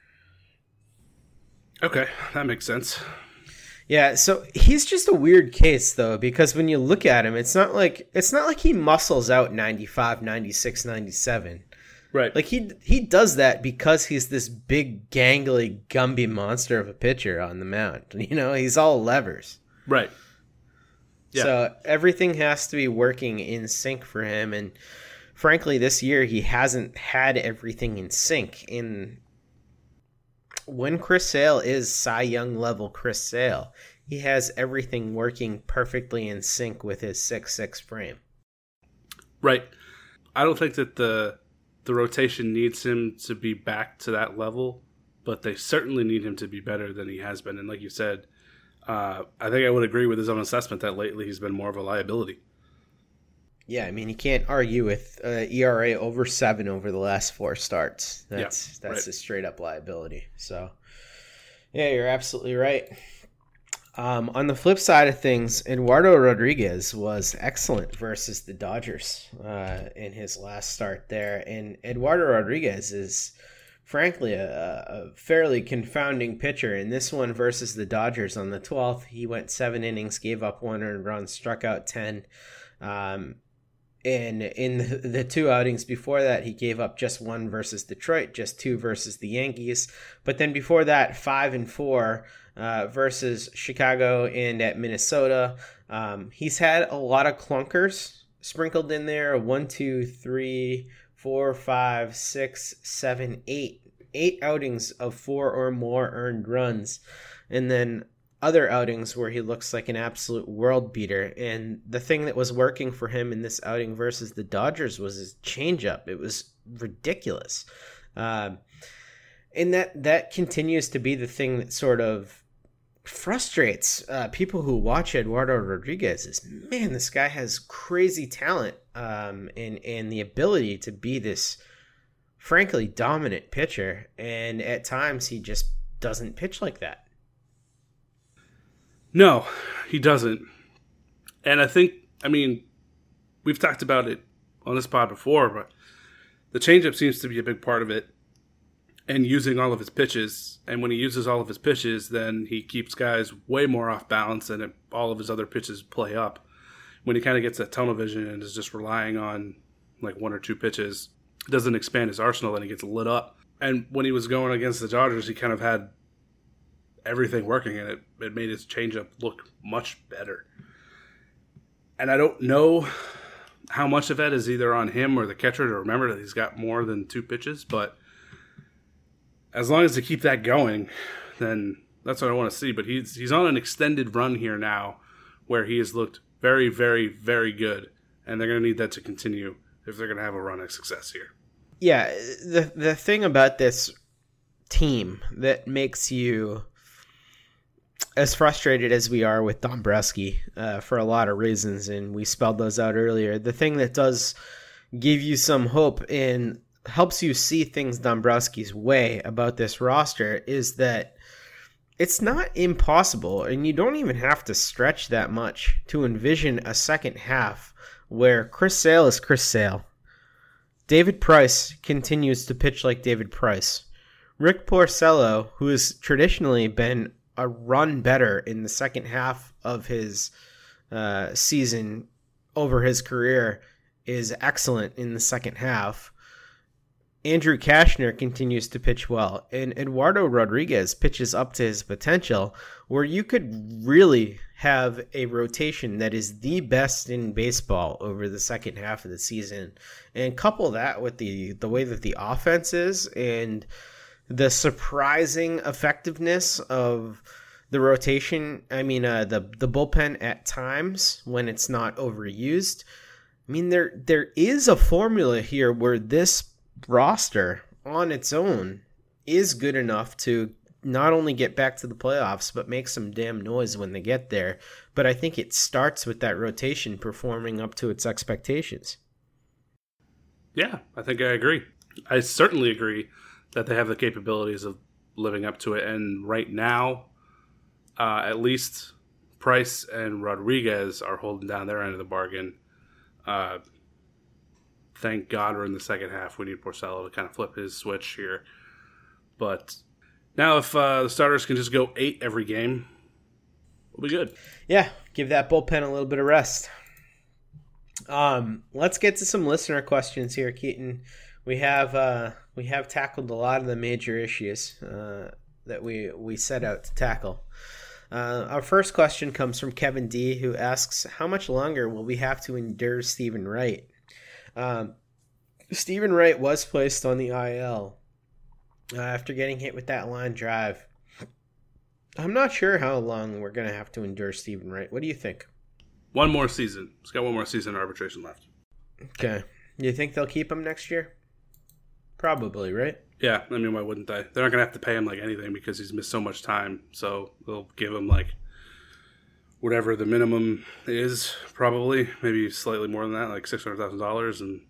Okay, that makes sense. Yeah, so he's just a weird case though, because when you look at him, it's not like it's not like he muscles out ninety-five, ninety-six, ninety-seven. Right. Like he he does that because he's this big gangly Gumby monster of a pitcher on the mound. You know, he's all levers. Right. Yeah. So everything has to be working in sync for him, and frankly, this year he hasn't had everything in sync. In when Chris Sale is Cy Young level Chris Sale, he has everything working perfectly in sync with his six six frame. Right. I don't think that the the rotation needs him to be back to that level, but they certainly need him to be better than he has been. And like you said, uh, I think I would agree with his own assessment that lately he's been more of a liability. Yeah, I mean, you can't argue with uh, E R A over seven over the last four starts. That's yeah, that's right. A straight up liability. So, yeah, you're absolutely right. Um, on the flip side of things, Eduardo Rodriguez was excellent versus the Dodgers uh, in his last start there. And Eduardo Rodriguez is, frankly, a, a fairly confounding pitcher. In this one versus the Dodgers on the twelfth, he went seven innings, gave up one earned run, struck out ten. Um, And in the, the two outings before that, he gave up just one versus Detroit, just two versus the Yankees. But then before that, five and four uh, versus Chicago and at Minnesota. Um, he's had a lot of clunkers sprinkled in there. One, two, three, four, five, six, seven, eight. Eight outings of four or more earned runs. And then other outings where he looks like an absolute world beater. And the thing that was working for him in this outing versus the Dodgers was his changeup. It was ridiculous. Um, and that, that continues to be the thing that sort of frustrates uh, people who watch Eduardo Rodriguez is, man, this guy has crazy talent um, and, and the ability to be this, frankly, dominant pitcher. And at times he just doesn't pitch like that. No, he doesn't. And I think, I mean, we've talked about it on this pod before, but the changeup seems to be a big part of it and using all of his pitches. And when he uses all of his pitches, then he keeps guys way more off balance and it, all of his other pitches play up. When he kind of gets that tunnel vision and is just relying on like one or two pitches, doesn't expand his arsenal, then he gets lit up. And when he was going against the Dodgers, he kind of had everything working, and it, it made his changeup look much better. And I don't know how much of that is either on him or the catcher to remember that he's got more than two pitches, but as long as they keep that going, then that's what I want to see. But he's he's on an extended run here now where he has looked very, very, very good, and they're going to need that to continue if they're going to have a run of success here. Yeah, the the thing about this team that makes you as frustrated as we are with Dombrowski uh, for a lot of reasons, and we spelled those out earlier, the thing that does give you some hope and helps you see things Dombrowski's way about this roster is that it's not impossible, and you don't even have to stretch that much to envision a second half where Chris Sale is Chris Sale. David Price continues to pitch like David Price. Rick Porcello, who has traditionally been a run better in the second half of his uh, season over his career, is excellent in the second half. Andrew Cashner continues to pitch well, and Eduardo Rodriguez pitches up to his potential, where you could really have a rotation that is the best in baseball over the second half of the season, and couple that with the, the way that the offense is and the surprising effectiveness of the rotation. I mean, uh, the the bullpen at times when it's not overused. I mean, there there is a formula here where this roster on its own is good enough to not only get back to the playoffs, but make some damn noise when they get there. But I think it starts with that rotation performing up to its expectations. Yeah, I think I agree. I certainly agree that they have the capabilities of living up to it. And right now, uh, at least Price and Rodriguez are holding down their end of the bargain. Uh, thank God we're in the second half. We need Porcello to kind of flip his switch here. But now if uh, the starters can just go eight every game, we'll be good. Yeah, give that bullpen a little bit of rest. Um, let's get to some listener questions here, Keaton. We have uh, we have tackled a lot of the major issues uh, that we, we set out to tackle. Uh, our first question comes from Kevin D., who asks, how much longer will we have to endure Stephen Wright? Um, Stephen Wright was placed on the I L uh, after getting hit with that line drive. I'm not sure how long we're going to have to endure Stephen Wright. What do you think? One more season. He's got one more season of arbitration left. Okay. You think they'll keep him next year? Probably, right? Yeah, I mean, why wouldn't they? They're not going to have to pay him like anything because he's missed so much time. So they'll give him like whatever the minimum is, probably. Maybe slightly more than that, like six hundred thousand dollars. And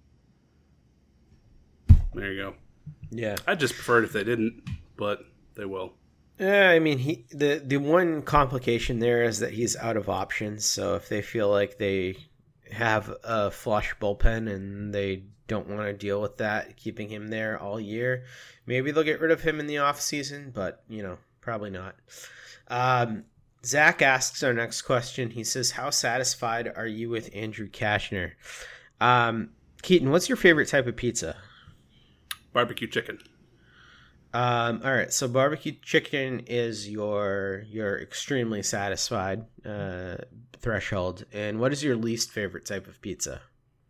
there you go. Yeah. I'd just prefer it if they didn't, but they will. Yeah, I mean, he the, the one complication there is that he's out of options. So if they feel like they have a flush bullpen and they don't want to deal with that, keeping him there all year, maybe they'll get rid of him in the offseason, but, you know, probably not. Um, Zach asks our next question. He says, how satisfied are you with Andrew Cashner? Um, Keaton, what's your favorite type of pizza? Barbecue chicken. Um, all right, so barbecue chicken is your your extremely satisfied uh, threshold. And what is your least favorite type of pizza?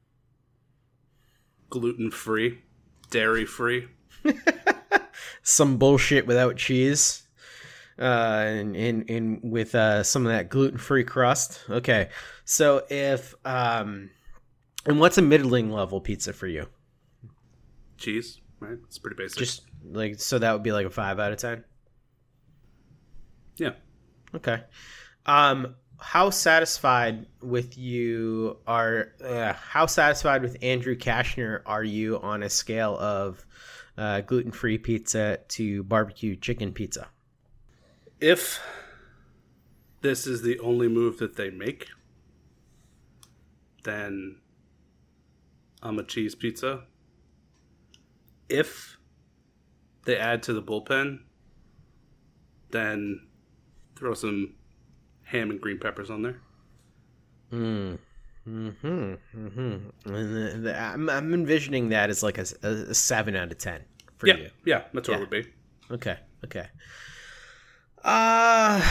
Gluten-free, dairy-free. Some bullshit without cheese. Uh, and, and, and with uh, some of that gluten-free crust. Okay, so if... Um, and what's a middling level pizza for you? Cheese, right? It's pretty basic. Just like, so that would be like a five out of ten? Yeah. Okay. Um, how satisfied with you are, uh, how satisfied with Andrew Kashner are you on a scale of uh, gluten-free pizza to barbecue chicken pizza? If this is the only move that they make, then I'm a cheese pizza. If they add to the bullpen, then throw some ham and green peppers on there. Mm. Mm-hmm. Mm-hmm. And the, the, I'm, I'm envisioning that as like a, a seven out of ten for yeah, you. Yeah, that's what yeah. it would be. Okay. Okay. Uh,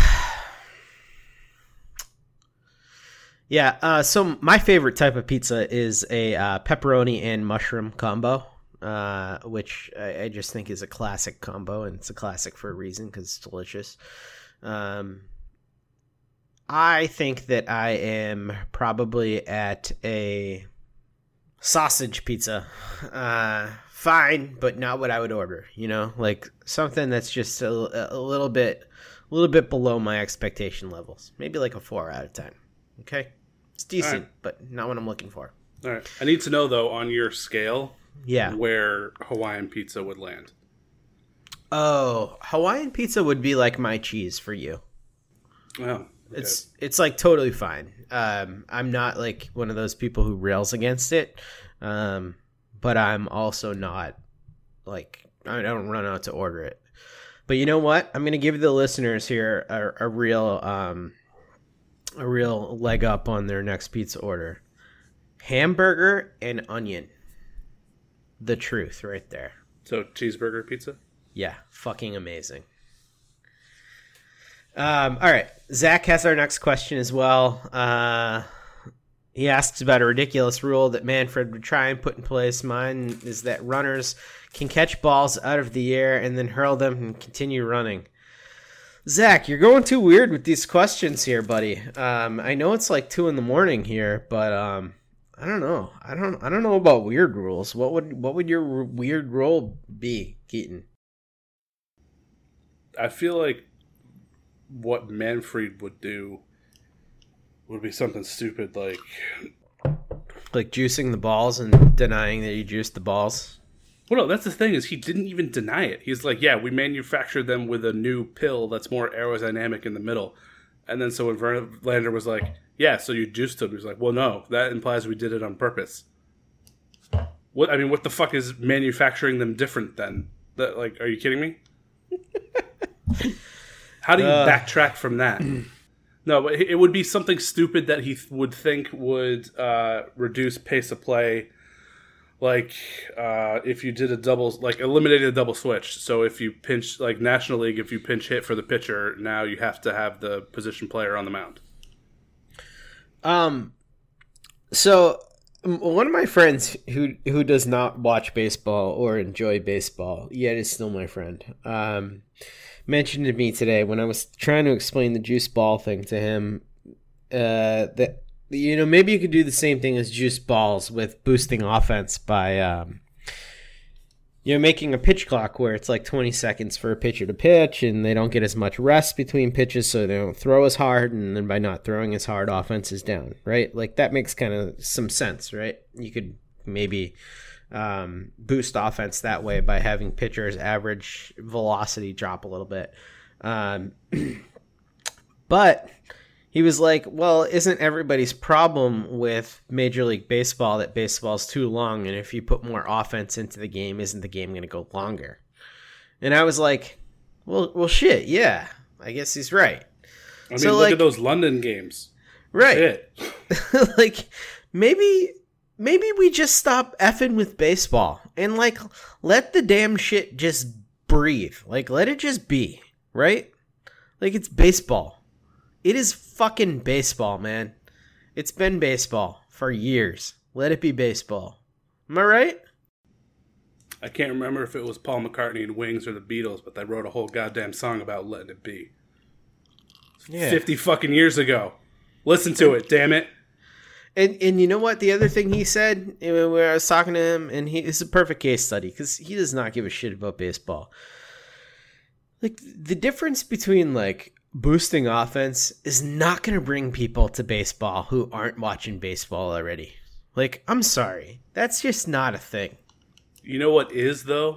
yeah. Uh, so my favorite type of pizza is a uh, pepperoni and mushroom combo, uh, which I, I just think is a classic combo, and it's a classic for a reason because it's delicious. Um, I think that I am probably at a sausage pizza. Uh, fine, but not what I would order. You know, like something that's just a, a little bit. A little bit below my expectation levels. Maybe like a four out of ten. Okay? It's decent, right. But not what I'm looking for. All right. I need to know, though, on your scale, yeah, where Hawaiian pizza would land. Oh, Hawaiian pizza would be like my cheese for you. Oh. Okay. It's it's like totally fine. Um, I'm not like one of those people who rails against it. Um, but I'm also not like, I don't run out to order it. But you know what? I'm going to give the listeners here a, a real um, a real leg up on their next pizza order. Hamburger and onion. The truth right there. So cheeseburger pizza? Yeah, fucking amazing. Um, all right. Zach has our next question as well. Uh, he asks about a ridiculous rule that Manfred would try and put in place. Mine is that runners can catch balls out of the air and then hurl them and continue running. Zach, you're going too weird with these questions here, buddy. Um, I know it's like two in the morning here, but um, I don't know. I don't. I don't know about weird rules. What would what would your r- weird rule be, Keaton? I feel like what Manfred would do would be something stupid like like juicing the balls and denying that you juiced the balls. Well, no, that's the thing is he didn't even deny it. He's like, yeah, we manufactured them with a new pill that's more aerodynamic in the middle. And then so when Verlander was like, yeah, so you juiced them. He's like, well, no, that implies we did it on purpose. What I mean, what the fuck is manufacturing them different then? That, like, are you kidding me? How do you uh, backtrack from that? No, but it would be something stupid that he would think would uh, reduce pace of play. Like, uh, if you did a double, like, eliminated a double switch. So if you pinch, like, National League, if you pinch hit for the pitcher, now you have to have the position player on the mound. Um, so one of my friends who who does not watch baseball or enjoy baseball, yet is still my friend, um, mentioned to me today when I was trying to explain the juice ball thing to him, uh, that, you know, maybe you could do the same thing as juice balls with boosting offense by, um, you know, making a pitch clock where it's like twenty seconds for a pitcher to pitch and they don't get as much rest between pitches so they don't throw as hard, and then by not throwing as hard, offense is down, right? Like that makes kind of some sense, right? You could maybe um, boost offense that way by having pitchers' average velocity drop a little bit. Um, but... He was like, well, isn't everybody's problem with Major League Baseball that baseball's too long, and if you put more offense into the game, isn't the game going to go longer? And I was like, well, well, shit, yeah, I guess he's right. I mean, so, look like, at those London games. Right. Like, maybe maybe we just stop effing with baseball and like let the damn shit just breathe. Like let it just be, right? Like it's baseball. It is fucking baseball, man. It's been baseball for years. Let it be baseball. Am I right? I can't remember if it was Paul McCartney and Wings or the Beatles, but they wrote a whole goddamn song about letting it be. Yeah. fifty fucking years ago. Listen to it, damn it. And and you know what? The other thing he said, when I was talking to him, and he it's a perfect case study because he does not give a shit about baseball. Like, the difference between, like, boosting offense is not going to bring people to baseball who aren't watching baseball already. Like, I'm sorry. That's just not a thing. You know what is, though?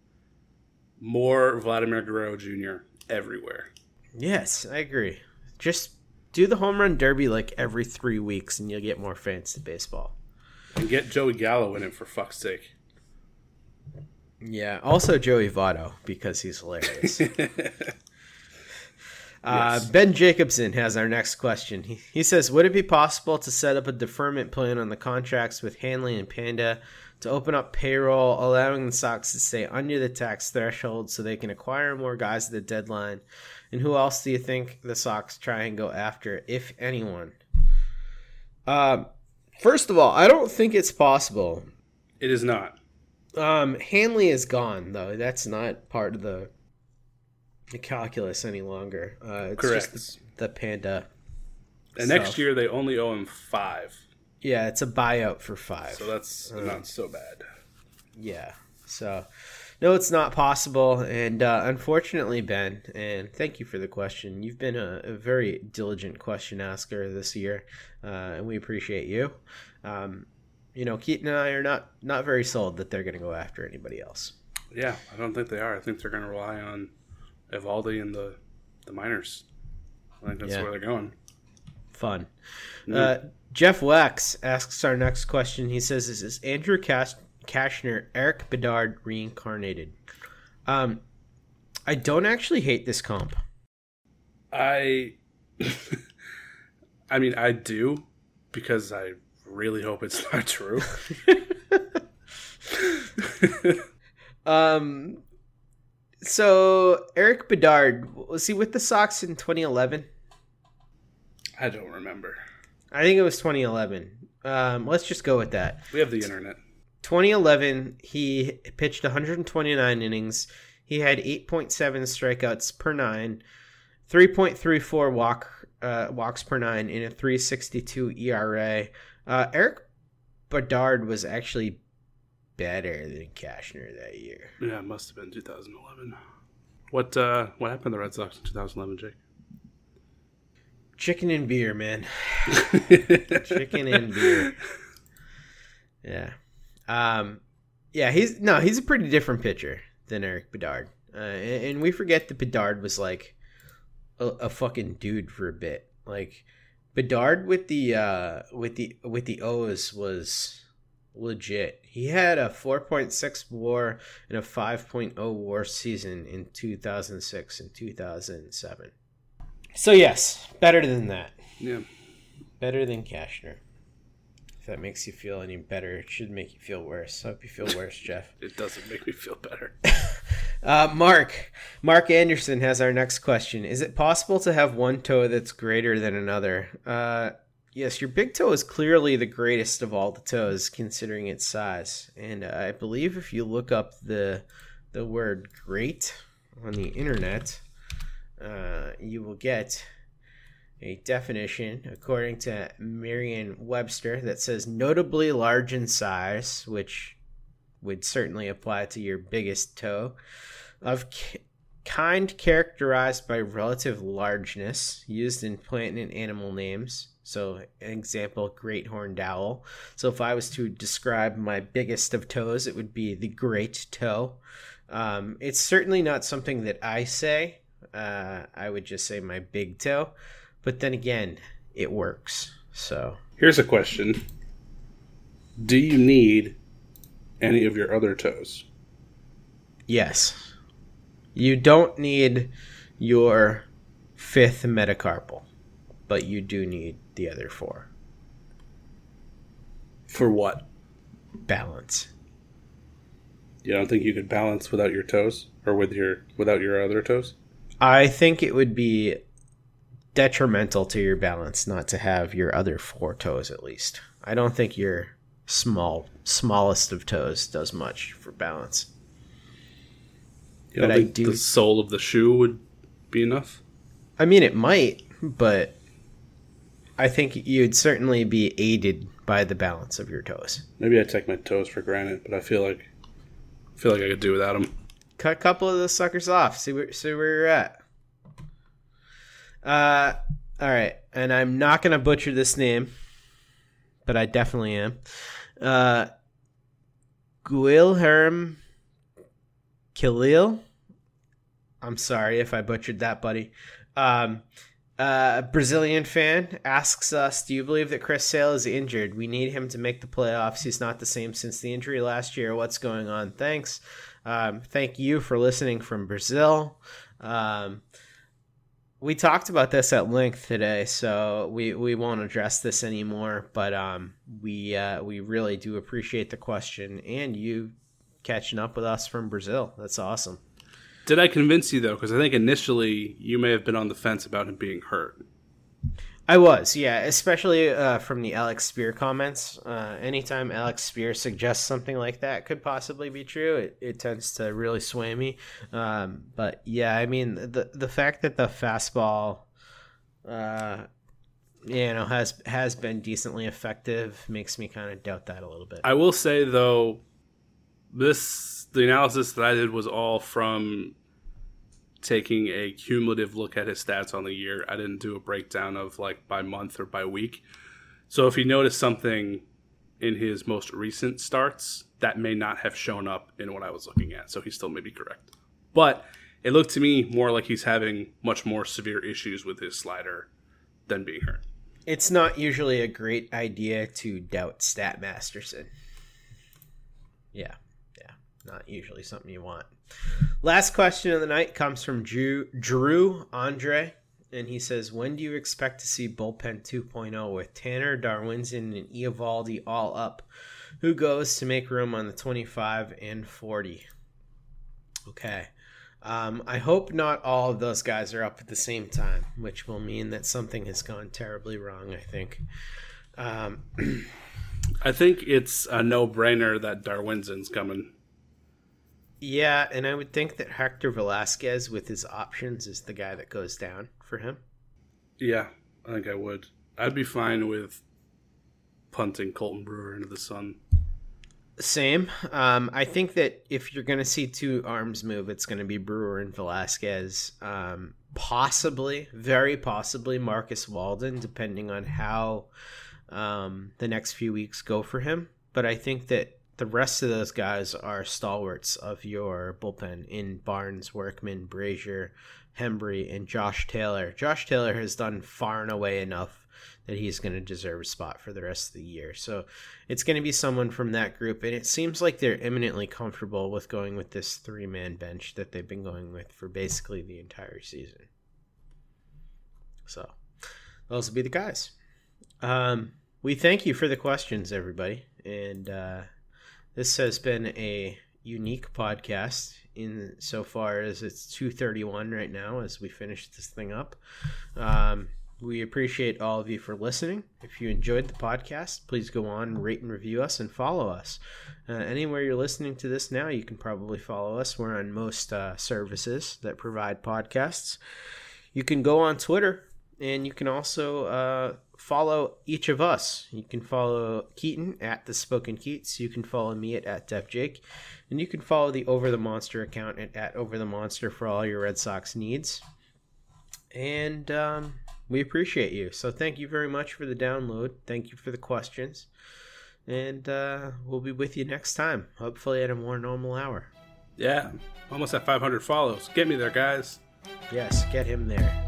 More Vladimir Guerrero Junior everywhere. Yes, I agree. Just do the home run derby like every three weeks and you'll get more fans to baseball. And get Joey Gallo in it, for fuck's sake. Yeah, also Joey Votto, because he's hilarious. Uh, yes. Ben Jacobson has our next question. He, he says, would it be possible to set up a deferment plan on the contracts with Hanley and Panda to open up payroll, allowing the Sox to stay under the tax threshold so they can acquire more guys at the deadline? And who else do you think the Sox try and go after, if anyone? Uh, first of all, I don't think it's possible. It is not. Um, Hanley is gone, though. That's not part of the the calculus any longer. Uh, it's Correct. just the, the Panda. And stuff. next year they only owe him five. Yeah, it's a buyout for five. So that's um, not so bad. Yeah. So, no, it's not possible. And uh, unfortunately, Ben, and thank you for the question. You've been a, a very diligent question asker this year, uh, and we appreciate you. Um, you know, Keaton and I are not, not very sold that they're going to go after anybody else. Yeah, I don't think they are. I think they're going to rely on Evaldi and the, the minors. I think that's yeah. where they're going. Fun. Mm-hmm. Uh, Jeff Wax asks our next question. He says, is this Andrew Cash- Kashner, Eric Bedard reincarnated? Um, I don't actually hate this comp. I, I mean, I do, because I really hope it's not true. um, so Eric Bedard, was he with the Sox in twenty eleven? I don't remember. I think it was twenty eleven. Um, let's just go with that. We have the internet. twenty eleven, he pitched one hundred twenty-nine innings. He had eight point seven strikeouts per nine, three point three four walk uh, walks per nine, in a three sixty-two E R A. Uh, Eric Bedard was actually better than Kashner that year. Yeah, it must have been two thousand eleven. What uh, what happened to the Red Sox in two thousand eleven, Jake? Chicken and beer, man. Chicken and beer. Yeah. Um, yeah, he's no, he's a pretty different pitcher than Eric Bedard. Uh, and, and we forget that Bedard was like a, a fucking dude for a bit. Like Bedard with the uh, with the with the O's was legit. He had a four point six WAR and a five point oh WAR season in two thousand six and two thousand seven. So yes, better than that. Yeah. Better than Kashner. If that makes you feel any better, it should make you feel worse. I hope you feel worse, Jeff. It doesn't make me feel better. uh, Mark. Mark Anderson has our next question. Is it possible to have one toe that's greater than another? Uh, yes, your big toe is clearly the greatest of all the toes, considering its size. And uh, I believe if you look up the the word great on the internet, Uh, you will get a definition according to Merriam-Webster that says notably large in size, which would certainly apply to your biggest toe, of k- kind characterized by relative largeness, used in plant and animal names. So an example, great horned owl. So if I was to describe my biggest of toes, it would be the great toe. Um, it's certainly not something that I say. Uh, I would just say my big toe, but then again, it works. So here's a question: do you need any of your other toes? Yes, you don't need your fifth metacarpal, but you do need the other four. For what? Balance. You don't think you could balance without your toes, or with your without your other toes? I think it would be detrimental to your balance not to have your other four toes at least. I don't think your small smallest of toes does much for balance. You don't but think I do. The sole of the shoe would be enough? I mean, it might, but I think you'd certainly be aided by the balance of your toes. Maybe I take my toes for granted, but I feel like I feel like I could do without them. Cut a couple of those suckers off. See where see where you're at. Uh, all right, and I'm not gonna butcher this name, but I definitely am. Uh, Guilherme Khalil. I'm sorry if I butchered that, buddy. Um, uh, a Brazilian fan asks us, do you believe that Chris Sale is injured? We need him to make the playoffs. He's not the same since the injury last year. What's going on? Thanks. Um, thank you for listening from Brazil. Um, we talked about this at length today, so we, we won't address this anymore, but um, we, uh, we really do appreciate the question and you catching up with us from Brazil. That's awesome. Did I convince you, though? Because I think initially you may have been on the fence about him being hurt. I was, yeah, especially uh, from the Alex Spear comments. Uh, anytime Alex Spear suggests something like that could possibly be true, it, it tends to really sway me. Um, but, yeah, I mean, the the fact that the fastball uh, you know, has, has been decently effective makes me kind of doubt that a little bit. I will say, though, this the analysis that I did was all from taking a cumulative look at his stats on the year. I didn't do a breakdown of like by month or by week. So if you notice something in his most recent starts, that may not have shown up in what I was looking at. So he still may be correct. But it looked to me more like he's having much more severe issues with his slider than being hurt. It's not usually a great idea to doubt Stat Masterson. Yeah. Not usually something you want. Last question of the night comes from Drew, Drew Andre, and he says, when do you expect to see Bullpen two point oh with Tanner, Darwinzon, and Eovaldi all up? Who goes to make room on the twenty-five and forty? Okay. Um, I hope not all of those guys are up at the same time, which will mean that something has gone terribly wrong, I think. Um, I think it's a no-brainer that Darwinzon's coming. Yeah, and I would think that Hector Velasquez with his options is the guy that goes down for him. Yeah, I think I would. I'd be fine with punting Colton Brewer into the sun. Same. Um, I think that if you're going to see two arms move, it's going to be Brewer and Velasquez. Um, possibly, very possibly Marcus Walden, depending on how um, the next few weeks go for him. But I think that the rest of those guys are stalwarts of your bullpen in Barnes, Workman, Brazier, Hembree, and Josh Taylor. Josh Taylor has done far and away enough that he's going to deserve a spot for the rest of the year. So it's going to be someone from that group, and it seems like they're eminently comfortable with going with this three-man bench that they've been going with for basically the entire season. So those will be the guys. Um, we thank you for the questions, everybody, and uh, this has been a unique podcast in so far as it's two thirty-one right now as we finish this thing up. Um, we appreciate all of you for listening. If you enjoyed the podcast, please go on, rate and review us, and follow us. Uh, anywhere you're listening to this now, you can probably follow us. We're on most uh, services that provide podcasts. You can go on Twitter, and you can also uh, follow each of us. You can follow Keaton at The Spoken Keats. You can follow me at, at Def Jake. And you can follow the Over the Monster account at, at Over the Monster for all your Red Sox needs. And um, we appreciate you. So thank you very much for the download. Thank you for the questions. And uh, we'll be with you next time, hopefully at a more normal hour. Yeah, almost at five hundred follows. Get me there, guys. Yes, get him there.